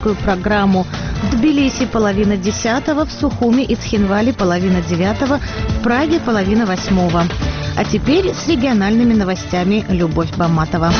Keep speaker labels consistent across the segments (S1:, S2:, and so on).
S1: Программу в Тбилиси 9:30, в Сухуми и Цхинвале 9:30, в Праге 7:30. А теперь с региональными новостями Любовь Баматова.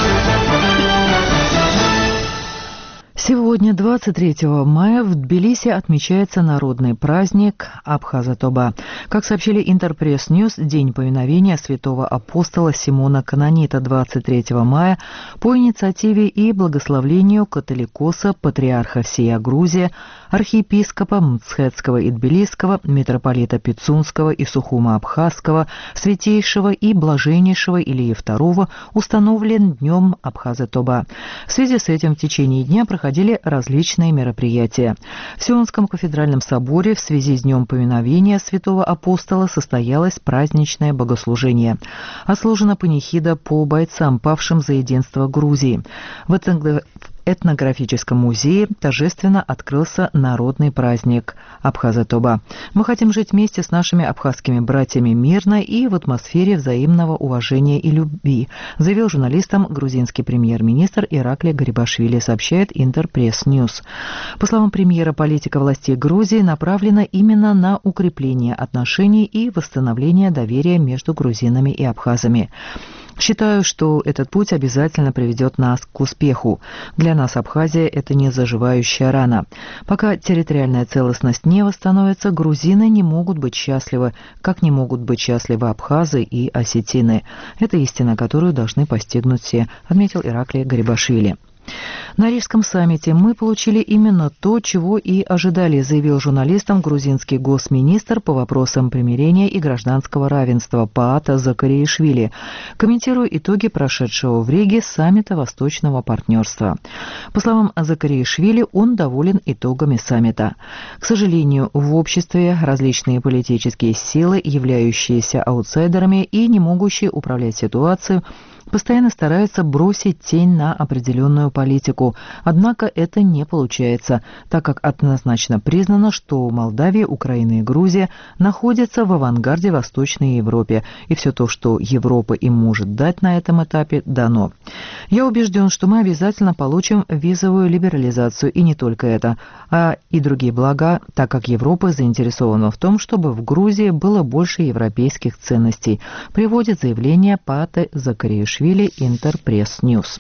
S2: Сегодня, 23 мая, в Тбилиси отмечается народный праздник Абхаза-Тоба. Как сообщили Интерпресс Ньюс, День поминовения святого апостола Симона Канонита 23 мая по инициативе и благословлению католикоса, патриарха всея Грузии, архиепископа Мцхетского и Тбилисского, митрополита Пицунского и Сухума-Абхазского, святейшего и блаженнейшего Илии II установлен Днем Абхаза-Тоба. В связи с этим в течение дня проходили различные мероприятия. В Сионском кафедральном соборе в связи с Днем поминовения святого апостола состоялось праздничное богослужение. Отслужена панихида по бойцам, павшим за единство Грузии. В этнографическом музее торжественно открылся народный праздник Абхаза-Тоба. Мы хотим жить вместе с нашими абхазскими братьями мирно и в атмосфере взаимного уважения и любви, заявил журналистам грузинский премьер-министр Ираклий Гарибашвили, сообщает Интерпресс Ньюс. По словам премьера, политика властей Грузии направлена именно на укрепление отношений и восстановление доверия между грузинами и абхазами. Считаю, что этот путь обязательно приведет нас к успеху. Для нас Абхазия – это не заживающая рана. Пока территориальная целостность не восстановится, грузины не могут быть счастливы, как не могут быть счастливы абхазы и осетины. Это истина, которую должны постигнуть все, отметил Ираклий Гарибашвили. На Рижском саммите мы получили именно то, чего и ожидали, заявил журналистам грузинский госминистр по вопросам примирения и гражданского равенства Паата Закариишвили, комментируя итоги прошедшего в Риге саммита Восточного партнерства. По словам Закариишвили, он доволен итогами саммита. К сожалению, в обществе различные политические силы, являющиеся аутсайдерами и не могущие управлять ситуацией, постоянно стараются бросить тень на определенную политику. Однако это не получается, так как однозначно признано, что Молдавия, Украина и Грузия находятся в авангарде Восточной Европе, и все то, что Европа им может дать на этом этапе, дано. Я убежден, что мы обязательно получим визовую либерализацию, и не только это, а и другие блага, так как Европа заинтересована в том, чтобы в Грузии было больше европейских ценностей, приводит заявление Пааты Закариишвили Интерпресс Ньюс.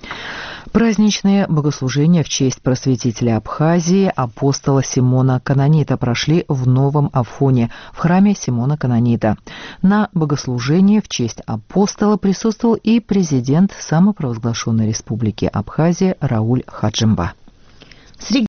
S2: Праздничные богослужения в честь просветителя Абхазии апостола Симона Канонита прошли в Новом Афоне, в храме Симона Канонита. На богослужении в честь апостола присутствовал и президент самопровозглашенной республики Абхазия Рауль Хаджимба.